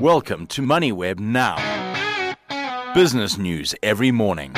Welcome to MoneyWeb Now. Business news every morning.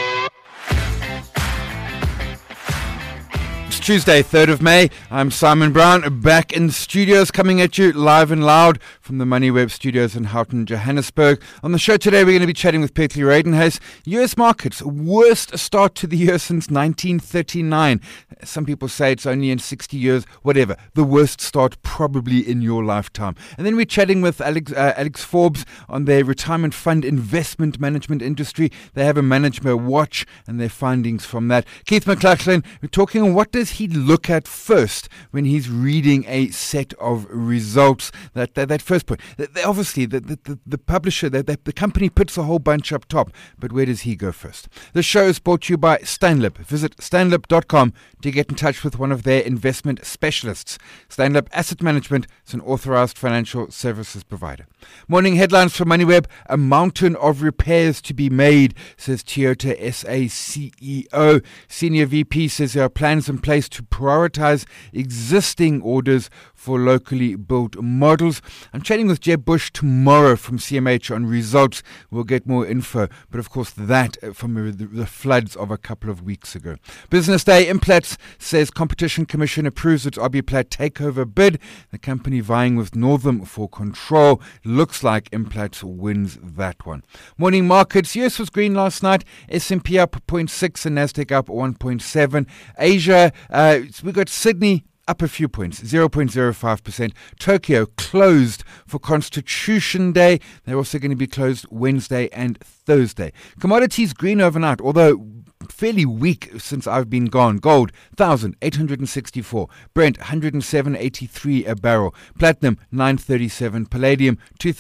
It's Tuesday, 3rd of May. I'm Simon Brown, back in studios, coming at you live and loud from the MoneyWeb studios in Houghton, Johannesburg. On the show today, we're going to be chatting with Petri Reidenhuis. US markets, worst start to the year since 1939. Some people say it's only in 60 years, whatever. The worst start probably in your lifetime. And then we're chatting with Alex Forbes on their retirement fund investment management industry. They have a management watch and their findings from that. Keith McLachlan, we're talking on what does he look at first when he's reading a set of results. That first point. Obviously, the publisher, the company puts a whole bunch up top, but where does he go first? The show is brought to you by Stanlib. Visit stanlib.com to get in touch with one of their investment specialists. Stanlib Asset Management is an authorized financial services provider. Morning headlines from MoneyWeb. A mountain of repairs to be made, says Toyota SA CEO. Senior VP says there are plans in place to prioritize existing orders for locally built models. I'm chatting with Jeb Bush tomorrow from CMH on results. We'll get more info, but of course that from the floods of a couple of weeks ago. Business Day, Implats says Competition Commission approves its RBPlat takeover bid. The company vying with Northam for control. Looks like Implats wins that one. Morning markets. US was green last night. S&P up 0.6 and Nasdaq up 1.7. Asia, we got Sydney up a few points, 0.05%. Tokyo closed for Constitution Day. They're also going to be closed Wednesday and Thursday. Commodities green overnight, although fairly weak since I've been gone. Gold, 1,864. Brent, 107.83 a barrel. Platinum, 937. Palladium,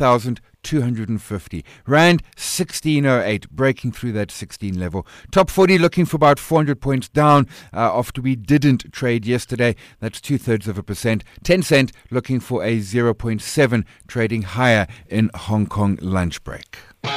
2,250. Rand, 1608, breaking through that 16 level. Top 40 looking for about 400 points down after we didn't trade yesterday. That's 0.2%. Tencent looking for a 0.7, trading higher in Hong Kong lunch break.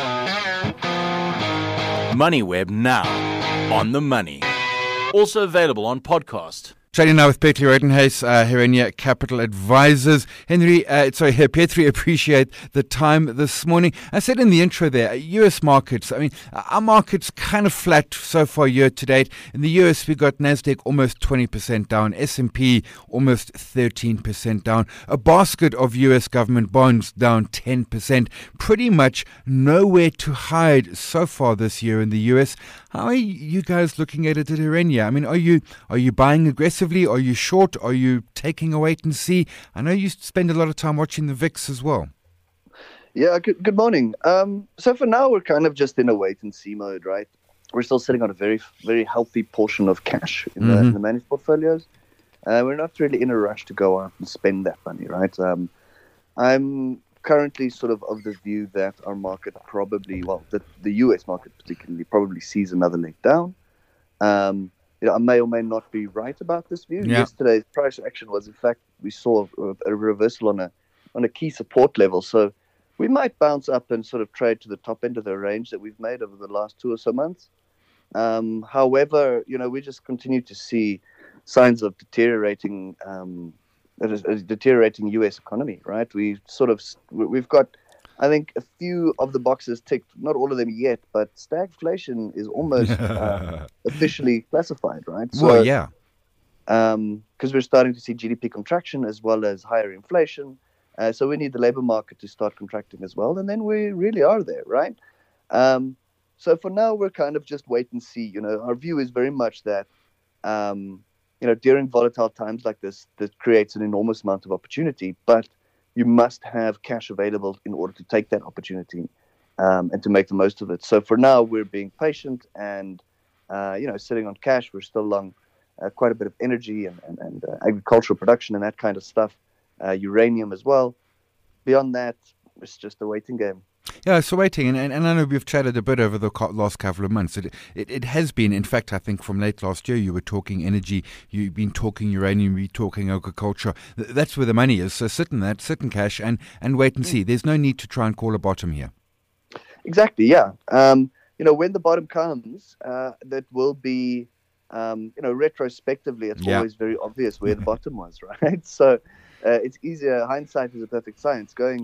MoneyWeb Now. On the money. Also available on podcast. Chatting now with Petri Reidenhuis, Herenia Capital Advisors. Petri, appreciate the time this morning. I said in the intro there, US markets, our markets kind of flat so far year to date. In the US, we got Nasdaq almost 20% down, S&P almost 13% down, a basket of US government bonds down 10%. Pretty much nowhere to hide so far this year in the US. How are you guys looking at it at Herenia? Are you buying aggressively? Are you short? Are you taking a wait and see? I know you spend a lot of time watching the VIX as well. Yeah, good morning. So for now, we're kind of just in a wait and see mode, right? We're still sitting on a very, very healthy portion of cash in the managed portfolios. We're not really in a rush to go out and spend that money, right? I'm currently sort of the view that our market probably, the US market particularly, probably sees another leg down. I may or may not be right about this view. Yeah. Yesterday's price action was, in fact, we saw a reversal on a key support level. So we might bounce up and sort of trade to the top end of the range that we've made over the last 2 or so months. However, we just continue to see signs of deteriorating US economy, right? We've got, I think, a few of the boxes ticked, not all of them yet, but stagflation is almost officially classified, right? So, well, yeah. Because we're starting to see GDP contraction as well as higher inflation. So we need the labor market to start contracting as well. And then we really are there, right? So for now, we're kind of just wait and see. Our view is very much that, during volatile times like this, that creates an enormous amount of opportunity, but you must have cash available in order to take that opportunity and to make the most of it. So for now, we're being patient and, sitting on cash. We're still long quite a bit of energy and agricultural production and that kind of stuff, uranium as well. Beyond that, it's just a waiting game. Yeah, so waiting, and I know we've chatted a bit over the last couple of months. It has been, in fact, I think from late last year, you were talking energy, you've been talking uranium, you're talking agriculture. That's where the money is. So sit in cash and wait and see. There's no need to try and call a bottom here. Exactly, yeah. When the bottom comes, that will be, retrospectively, it's always very obvious where the bottom was, right? So it's easier. Hindsight is a perfect science. Going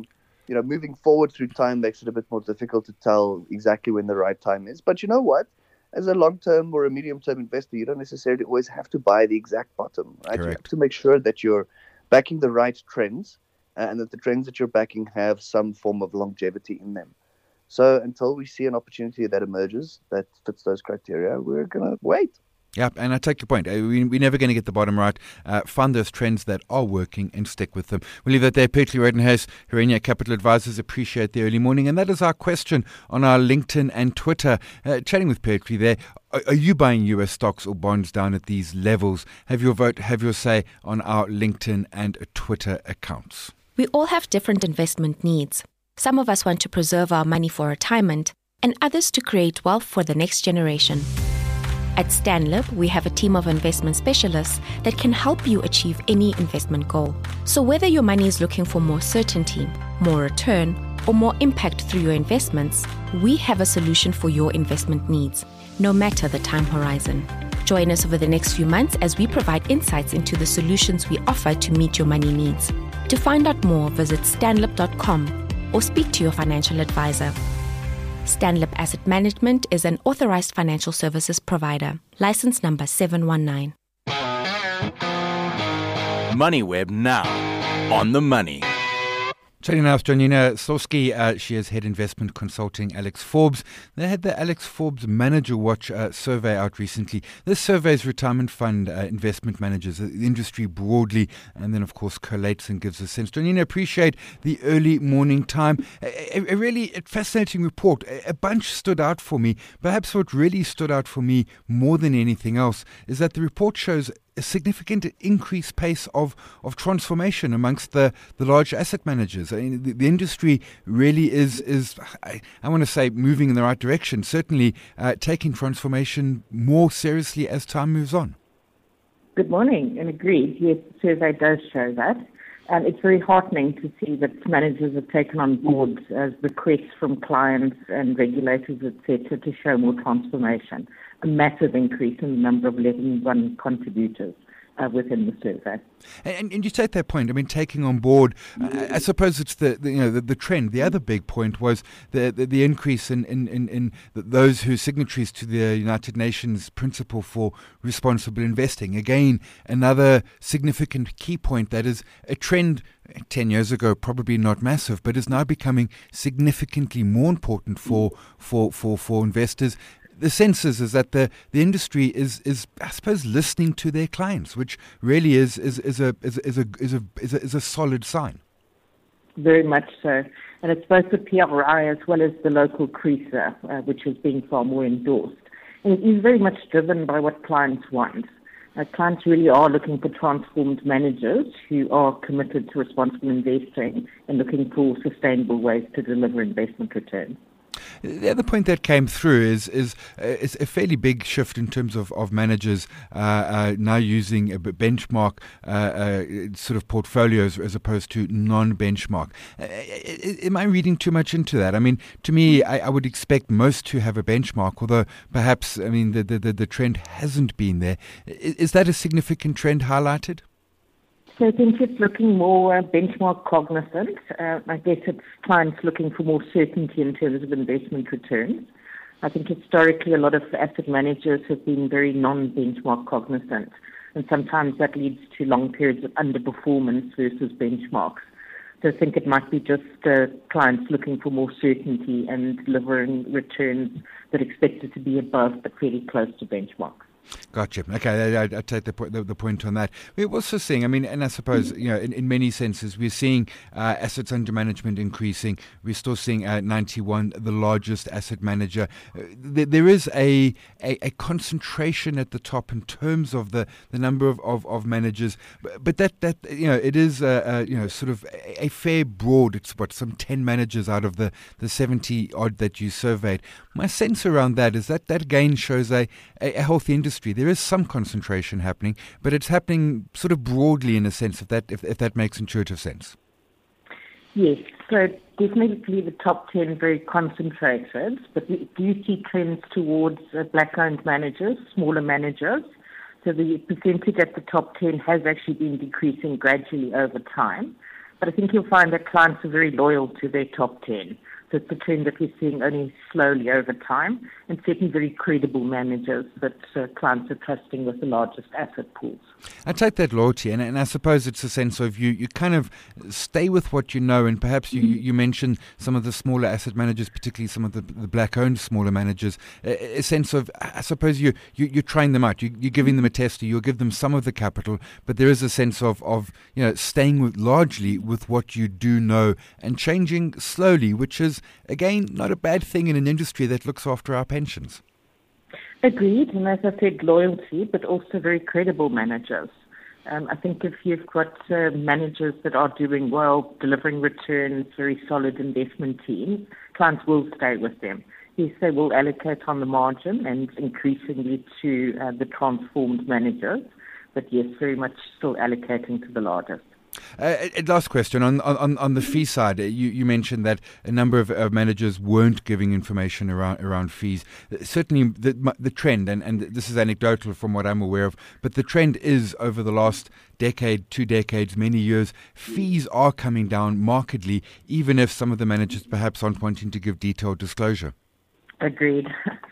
moving forward through time makes it a bit more difficult to tell exactly when the right time is. But you know what? As a long-term or a medium-term investor, you don't necessarily always have to buy the exact bottom, right? Correct. You have to make sure that you're backing the right trends and that the trends that you're backing have some form of longevity in them. So until we see an opportunity that emerges that fits those criteria, we're going to wait. Yeah, and I take your point. We're never going to get the bottom right. Find those trends that are working and stick with them. We'll leave that there. Petri Rodenhuis, Herenia Capital Advisors, appreciate the early morning. And that is our question on our LinkedIn and Twitter. Chatting with Petri there. Are you buying US stocks or bonds down at these levels? Have your vote, have your say on our LinkedIn and Twitter accounts. We all have different investment needs. Some of us want to preserve our money for retirement and others to create wealth for the next generation. At Stanlib, we have a team of investment specialists that can help you achieve any investment goal. So whether your money is looking for more certainty, more return, or more impact through your investments, we have a solution for your investment needs, no matter the time horizon. Join us over the next few months as we provide insights into the solutions we offer to meet your money needs. To find out more, visit stanlib.com or speak to your financial advisor. Stanlib Asset Management is an authorized financial services provider. License number 719. MoneyWeb now on the money. Chatting now with Janina Slawski. She is Head Investment Consulting, Alex Forbes. They had the Alex Forbes Manager Watch survey out recently. This surveys retirement fund investment managers, the industry broadly, and then, of course, collates and gives a sense. Janina, appreciate the early morning time. A really fascinating report. A bunch stood out for me. Perhaps what really stood out for me more than anything else is that the report shows a significant increased pace of transformation amongst the large asset managers. I mean, the industry really is I want to say, moving in the right direction, certainly taking transformation more seriously as time moves on. Good morning, and agreed. Yes, the survey does show that. And it's very heartening to see that managers have taken on board as requests from clients and regulators, etc., to show more transformation. A massive increase in the number of level 1 contributors within the survey. And you take that point. I mean, taking on board, I suppose it's the trend. The other big point was the increase in those who are signatories to the United Nations Principle for Responsible Investing. Again, another significant key point that is a trend 10 years ago, probably not massive, but is now becoming significantly more important for investors. The sense is that the industry is I suppose listening to their clients, which really is a solid sign. Very much so, and it's both the PRI as well as the local CRISA, which is being far more endorsed. And it is very much driven by what clients want. Clients really are looking for transformed managers who are committed to responsible investing and looking for sustainable ways to deliver investment returns. The other point that came through is a fairly big shift in terms of managers now using a benchmark sort of portfolios as opposed to non-benchmark. Am I reading too much into that? I mean, to me, I would expect most to have a benchmark, although perhaps, I mean, the trend hasn't been there. Is that a significant trend highlighted? So I think it's looking more benchmark cognizant. I guess it's clients looking for more certainty in terms of investment returns. I think historically a lot of asset managers have been very non-benchmark cognizant, and sometimes that leads to long periods of underperformance versus benchmarks. So I think it might be just clients looking for more certainty and delivering returns that are expected to be above but fairly close to benchmarks. Gotcha. Okay, I take the point on that. We're also seeing, I mean, and I suppose, in many senses, we're seeing assets under management increasing. We're still seeing 91, the largest asset manager. There is a concentration at the top in terms of the number of managers, but that it is sort of a fair broad. It's some 10 managers out of the 70 odd that you surveyed. My sense around that is that again shows a healthy industry. There is some concentration happening, but it's happening sort of broadly in a sense, if that makes intuitive sense. Yes, so definitely the top 10 very concentrated, but we do see trends towards black-owned managers, smaller managers. So the percentage at the top 10 has actually been decreasing gradually over time. But I think you'll find that clients are very loyal to their top 10. So it's a trend that we're seeing only slowly over time, and certainly very credible managers that clients are trusting with the largest asset pools. I take that loyalty, and I suppose it's a sense of you kind of stay with what you know, and perhaps you mentioned some of the smaller asset managers, particularly some of the black-owned smaller managers, a sense of, I suppose you're trying them out, you're giving them a test, you'll give them some of the capital, but there is a sense of staying largely with what you do know and changing slowly, which is, again, not a bad thing in an industry that looks after our pensions. Agreed, and as I said, loyalty, but also very credible managers. I think if you've got managers that are doing well, delivering returns, very solid investment teams, clients will stay with them. Yes, they will allocate on the margin and increasingly to the transformed managers, but yes, very much still allocating to the largest. Last question on the fee side. You mentioned that a number of managers weren't giving information around fees. Certainly, the trend, and this is anecdotal from what I'm aware of, but the trend is over the last decade, 2 decades, many years, fees are coming down markedly, even if some of the managers perhaps aren't wanting to give detailed disclosure. Agreed.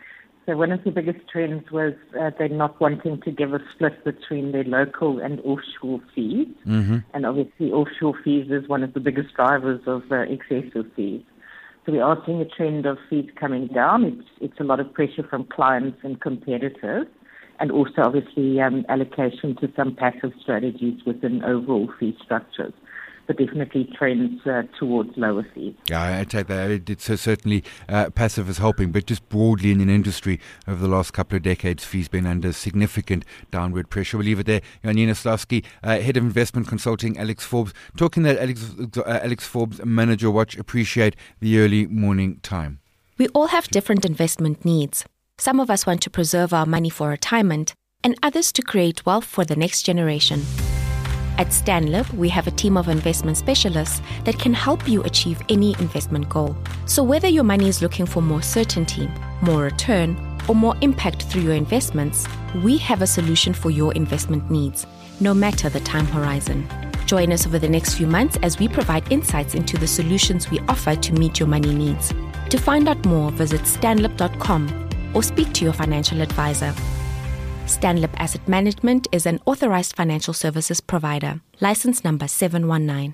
So one of the biggest trends was they're not wanting to give a split between their local and offshore fees. Mm-hmm. And obviously offshore fees is one of the biggest drivers of excessive fees. So we are seeing a trend of fees coming down. It's a lot of pressure from clients and competitors, and also obviously allocation to some passive strategies within overall fee structures. But definitely trends towards lower fees. Yeah, I take that. It's certainly passive is helping, but just broadly in an industry over the last couple of decades, fees been under significant downward pressure. We'll leave it there. Janina Slavsky, Head of Investment Consulting, Alex Forbes. Talking that Alex Forbes, Manager Watch, appreciate the early morning time. We all have different investment needs. Some of us want to preserve our money for retirement, and others to create wealth for the next generation. At Stanlib, we have a team of investment specialists that can help you achieve any investment goal. So whether your money is looking for more certainty, more return, or more impact through your investments, we have a solution for your investment needs, no matter the time horizon. Join us over the next few months as we provide insights into the solutions we offer to meet your money needs. To find out more, visit stanlib.com or speak to your financial advisor. Stanlib Asset Management is an authorized financial services provider. License number 719.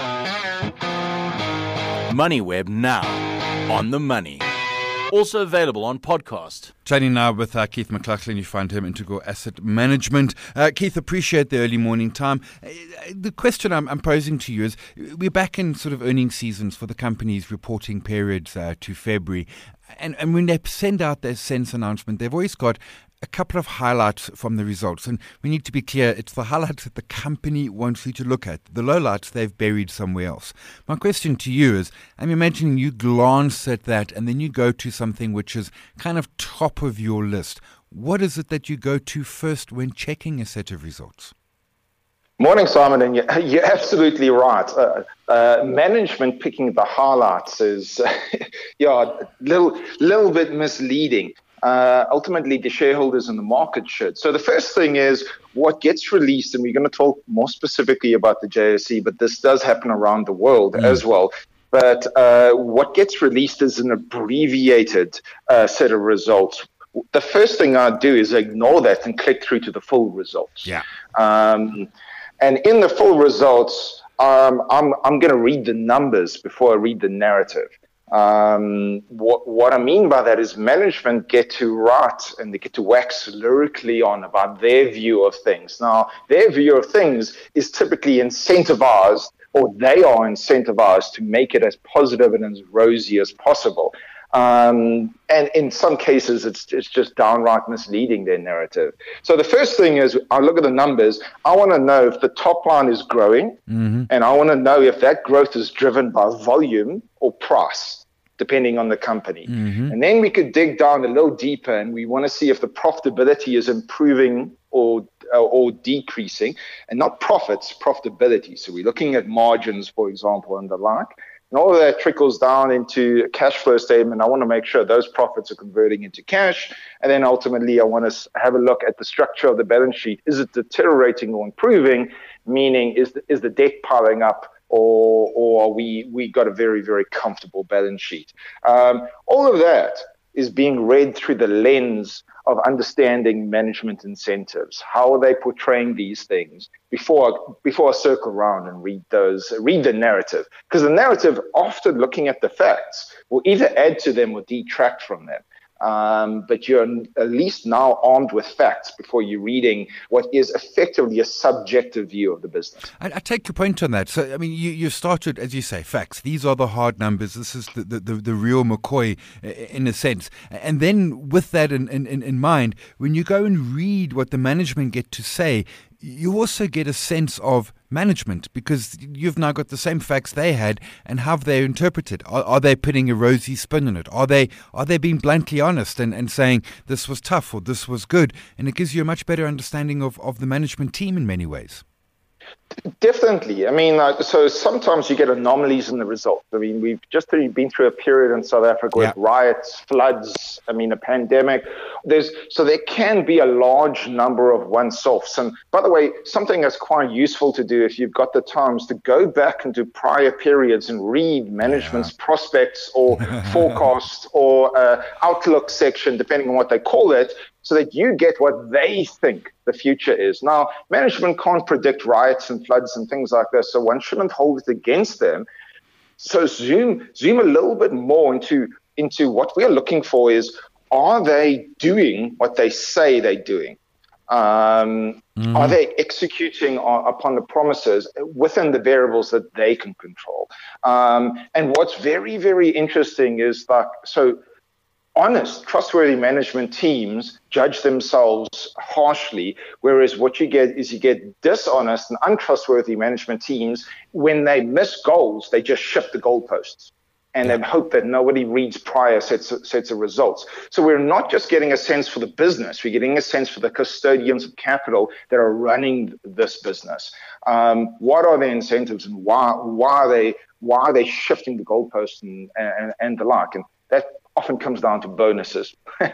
MoneyWeb now. On the money. Also available on podcast. Chatting now with Keith McLaughlin. You find him Integral Asset Management. Keith, appreciate the early morning time. The question I'm posing to you is, we're back in sort of earnings seasons for the companies reporting periods to February. And when they send out their SENS announcement, they've always got a couple of highlights from the results. And we need to be clear, it's the highlights that the company wants you to look at. The lowlights they've buried somewhere else. My question to you is, I'm imagining you glance at that and then you go to something which is kind of top of your list. What is it that you go to first when checking a set of results? Morning, Simon, and you're absolutely right. Management picking the highlights is a little bit misleading. Ultimately, the shareholders and the market should. So the first thing is what gets released, and we're going to talk more specifically about the JSE, but this does happen around the world as well. But what gets released is an abbreviated set of results. The first thing I do is ignore that and click through to the full results. Yeah. And in the full results, I'm going to read the numbers before I read the narrative. What I mean by that is management get to write and they get to wax lyrically on about their view of things. Now, their view of things is typically incentivized, or they are incentivized to make it as positive and as rosy as possible. And in some cases, it's just downright misleading, their narrative. So the first thing is, I look at the numbers. I want to know if the top line is growing, and I want to know if that growth is driven by volume or price, depending on the company. And then we could dig down a little deeper, and we want to see if the profitability is improving or decreasing, and not profits, profitability. So we're looking at margins, for example, and the like. And all of that trickles down into a cash flow statement. I want to make sure those profits are converting into cash. And then ultimately, I want to have a look at the structure of the balance sheet. Is it deteriorating or improving? Meaning, is the debt piling up or we got a very, very comfortable balance sheet. All of that is being read through the lens of understanding management incentives. How are they portraying these things before I circle around and read the narrative? Because the narrative, often looking at the facts, will either add to them or detract from them. But you're at least now armed with facts before you're reading what is effectively a subjective view of the business. I take your point on that. So, I mean, you started, as you say, facts. These are the hard numbers. This is the real McCoy, in a sense. And then with that in mind, when you go and read what the management get to say, you also get a sense of management, because you've now got the same facts they had, and how they interpret it. Are they putting a rosy spin on it? Are they being bluntly honest and saying this was tough or this was good? And it gives you a much better understanding of the management team in many ways. Definitely. I mean, so sometimes you get anomalies in the results. I mean, we've just been through a period in South Africa with riots, floods, a pandemic. So there can be a large number of one-offs. And by the way, something that's quite useful to do if you've got the time is to go back into prior periods and read management's prospects or forecasts or outlook section, depending on what they call it, so that you get what they think the future is. Now, management can't predict riots and floods and things like this, so one shouldn't hold it against them. So zoom a little bit more into what we're looking for is, are they doing what they say they're doing? Are they executing upon the promises within the variables that they can control? And what's very, very interesting is honest, trustworthy management teams judge themselves harshly, whereas what you get dishonest and untrustworthy management teams. When they miss goals, they just shift the goalposts and then hope that nobody reads prior sets of results. So we're not just getting a sense for the business, we're getting a sense for the custodians of capital that are running this business. What are their incentives, and why are they shifting the goalposts and the like? And that often comes down to bonuses.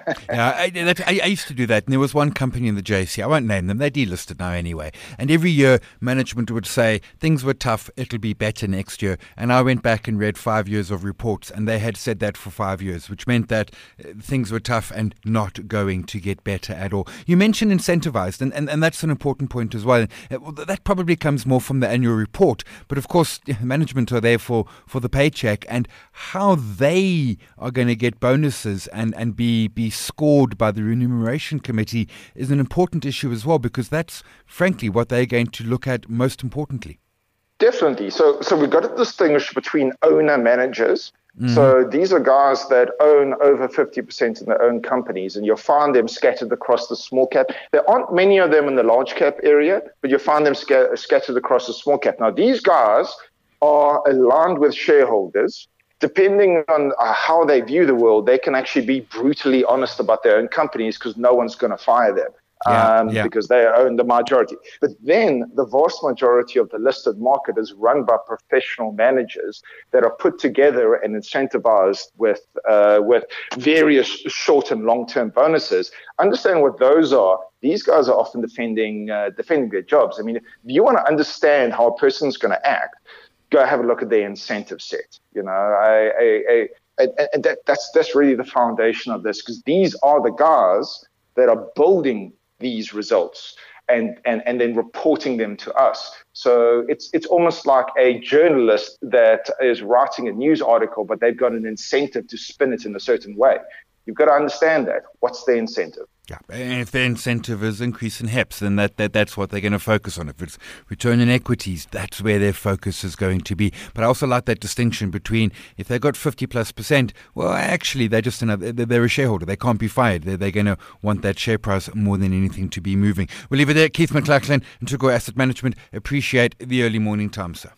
I used to do that, and there was one company in the JSE, I won't name them, they're delisted now anyway, and every year management would say things were tough, it'll be better next year, and I went back and read 5 years of reports, and they had said that for 5 years, which meant that things were tough and not going to get better at all. You mentioned incentivized, and that's an important point as well. That probably comes more from the annual report, but of course management are there for the paycheck, and how they are going to get bonuses and be scored by the remuneration committee is an important issue as well, because that's frankly what they're going to look at most importantly. Definitely. So we've got to distinguish between owner managers. So these are guys that own over 50% in their own companies, and you'll find them scattered across the small cap. There aren't many of them in the large cap area, but you'll find them scattered across the small cap. Now, these guys are aligned with shareholders. Depending on how they view the world, they can actually be brutally honest about their own companies, because no one's going to fire them because they own the majority. But then the vast majority of the listed market is run by professional managers that are put together and incentivized with various short and long-term bonuses. Understand what those are. These guys are often defending their jobs. I mean, if you want to understand how a person's going to act, go have a look at their incentive set. And that's really the foundation of this, because these are the guys that are building these results and then reporting them to us. So it's almost like a journalist that is writing a news article, but they've got an incentive to spin it in a certain way. You've got to understand that. What's the incentive? Yeah, and if their incentive is increase in HEPS, then that's what they're going to focus on. If it's return in equities, that's where their focus is going to be. But I also like that distinction between, if they've got 50+%, well, actually, they're a shareholder. They can't be fired. They're going to want that share price more than anything to be moving. We'll leave it there. Keith McLachlan, Integral Asset Management. Appreciate the early morning time, sir.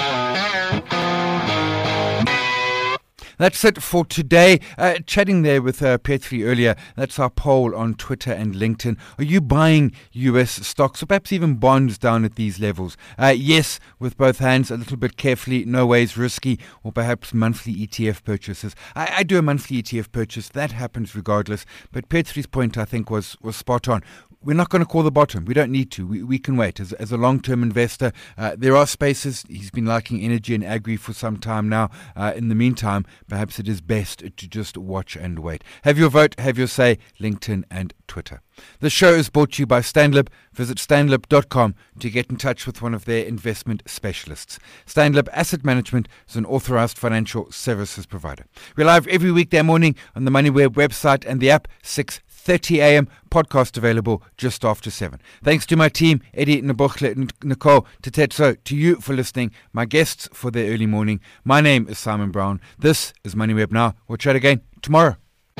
That's it for today. Chatting there with Petri earlier, that's our poll on Twitter and LinkedIn. Are you buying US stocks or perhaps even bonds down at these levels? Yes, with both hands, a little bit carefully, no ways risky, or perhaps monthly ETF purchases. I do a monthly ETF purchase. That happens regardless. But Petri's point, I think, was spot on. we're not going to call the bottom. We don't need to. We can wait. As a long-term investor, there are spaces. He's been liking energy and agri for some time now. In the meantime, perhaps it is best to just watch and wait. Have your vote, have your say, LinkedIn and Twitter. The show is brought to you by Stanlib. Visit stanlib.com to get in touch with one of their investment specialists. Stanlib Asset Management is an authorized financial services provider. We're live every weekday morning on the MoneyWeb website and the app, 6:30 a.m. Podcast available just after 7. Thanks to my team, Eddie, Nabokhle, Nicole, Tetetso, to you for listening, my guests for their early morning. My name is Simon Brown. This is MoneyWeb Now. We'll chat again tomorrow.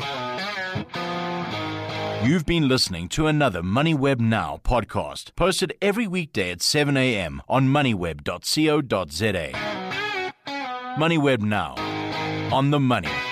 You've been listening to another MoneyWeb Now podcast, posted every weekday at 7 a.m. on moneyweb.co.za. MoneyWeb Now, on the money.